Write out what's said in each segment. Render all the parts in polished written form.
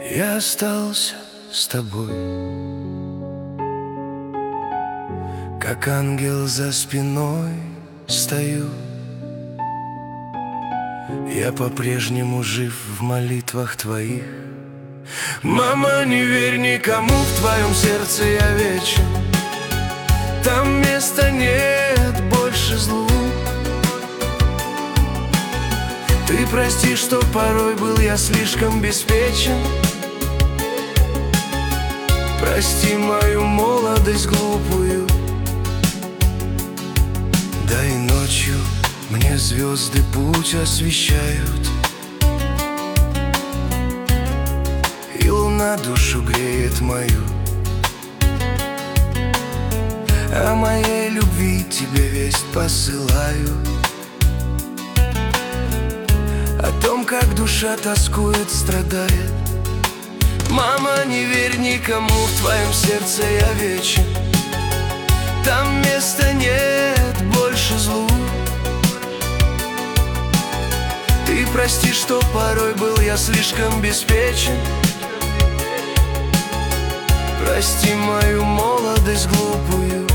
Я остался с тобой, как ангел за спиной стою. Я по-прежнему жив в молитвах твоих. Мама, не верь никому, в твоем сердце я вечен. Там места нет больше злу. Ты прости, что порой был я слишком беспечен. Прости мою молодость глупую. Да и ночью мне звезды путь освещают, и луна душу греет мою. О моей любви тебе весть посылаю, о том, как душа тоскует, страдает. Мама, не верь никому, в твоем сердце я вечен. Там места нет больше злу. Ты прости, что порой был я слишком беспечен. Прости мою молодость глупую.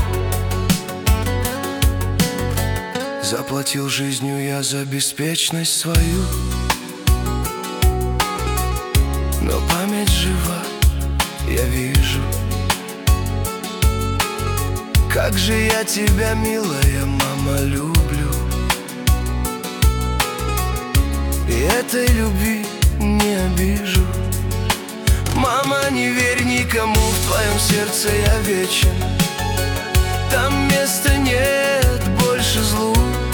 Заплатил жизнью я за беспечность свою, но память жива, я вижу. Как же я тебя, милая мама, люблю. И этой любви не обижу. Мама, не верь никому, в твоем сердце я вечен. Там места нет больше злу.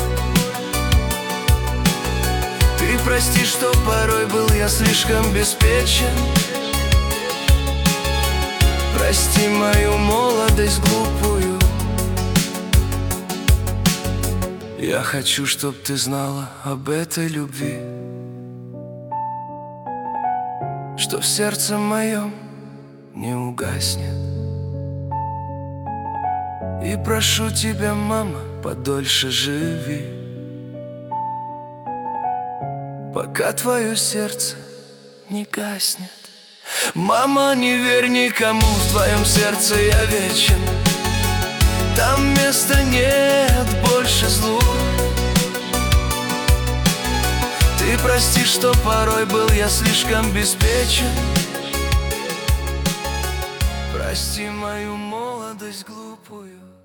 Ты прости, что порой был я слишком беспечен. Прости мою молодость глупую. Я хочу, чтоб ты знала об этой любви, что в сердце моем не угаснет. И прошу тебя, мама, подольше живи, пока твое сердце не гаснет. Мама, не верь никому, в твоем сердце я вечен. Там места нет больше злу. Ты прости, что порой был я слишком беспечен. Прости мою молодость глупую.